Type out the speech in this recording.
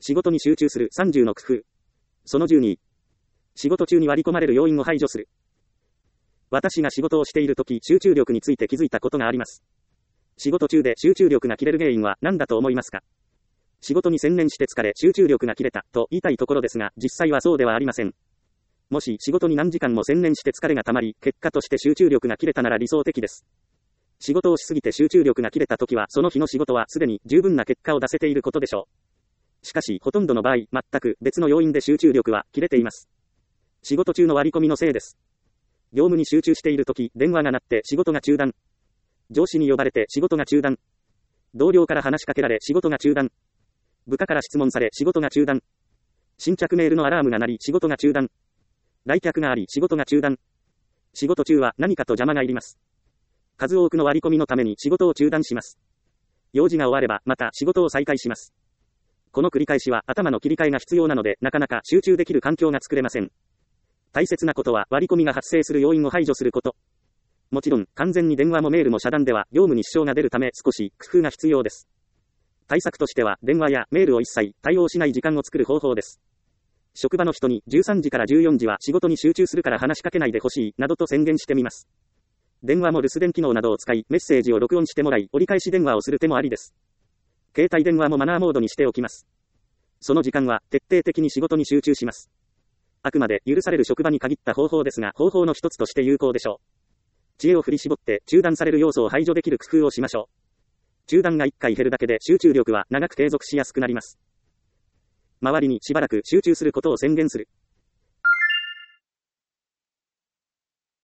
仕事に集中する30の工夫。その12。仕事中に割り込まれる要因を排除する。私が仕事をしているとき、集中力について気づいたことがあります。仕事中で集中力が切れる原因は何だと思いますか？仕事に専念して疲れ、集中力が切れたと言いたいところですが、実際はそうではありません。もし仕事に何時間も専念して疲れがたまり、結果として集中力が切れたなら理想的です。仕事をしすぎて集中力が切れたときは、その日の仕事はすでに十分な結果を出せていることでしょう。しかし、ほとんどの場合、全く別の要因で集中力は切れています。仕事中の割り込みのせいです。業務に集中しているとき、電話が鳴って仕事が中断。上司に呼ばれて仕事が中断。同僚から話しかけられ仕事が中断。部下から質問され仕事が中断。新着メールのアラームが鳴り仕事が中断。来客があり仕事が中断。仕事中は何かと邪魔が入ります。数多くの割り込みのために仕事を中断します。用事が終わればまた仕事を再開します。この繰り返しは頭の切り替えが必要なので、なかなか集中できる環境が作れません。大切なことは割り込みが発生する要因を排除すること。もちろん、完全に電話もメールも遮断では業務に支障が出るため少し工夫が必要です。対策としては電話やメールを一切対応しない時間を作る方法です。職場の人に13時から14時は仕事に集中するから話しかけないでほしいなどと宣言してみます。電話も留守電機能などを使いメッセージを録音してもらい折り返し電話をする手もありです。携帯電話もマナーモードにしておきます。その時間は徹底的に仕事に集中します。あくまで許される職場に限った方法ですが、方法の一つとして有効でしょう。知恵を振り絞って中断される要素を排除できる工夫をしましょう。中断が1回減るだけで集中力は長く継続しやすくなります。周りにしばらく集中することを宣言する。